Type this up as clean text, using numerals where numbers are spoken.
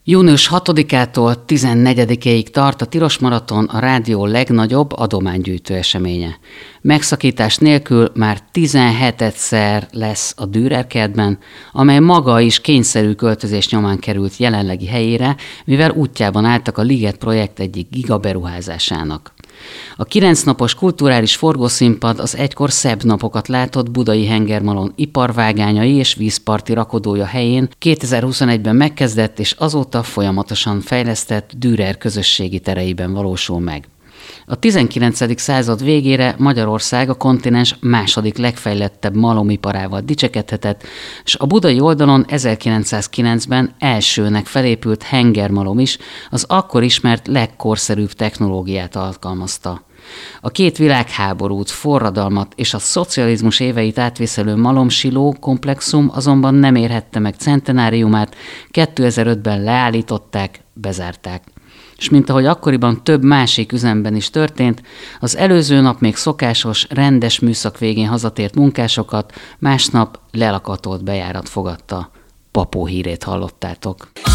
Június 6-ától 14-ig tart a Tilos Maraton, a rádió legnagyobb adománygyűjtő eseménye. Megszakítás nélkül már 17-szer lesz a Dürer kertben, amely maga is kényszerű költözés nyomán került jelenlegi helyére, mivel útjában álltak a Liget projekt egyik gigaberuházásának. A 9 napos kulturális forgószínpad az egykor szebb napokat látott budai hengermalom iparvágányai és vízparti rakodója helyén 2021-ben megkezdett és azóta folyamatosan fejlesztett Dürer közösségi tereiben valósul meg. A 19. század végére Magyarország a kontinens második legfejlettebb malomiparával dicsekedhetett, és a budai oldalon 1909-ben elsőnek felépült hengermalom is az akkor ismert legkorszerűbb technológiát alkalmazta. A két világháborút, forradalmat és a szocializmus éveit átviszelő malomsiló komplexum azonban nem érhette meg centenáriumát, 2005-ben leállították, bezárták. És mint ahogy akkoriban több másik üzemben is történt, az előző nap még szokásos, rendes műszak végén hazatért munkásokat, másnap lelakatolt bejárat fogadta. Papó hírét hallottátok.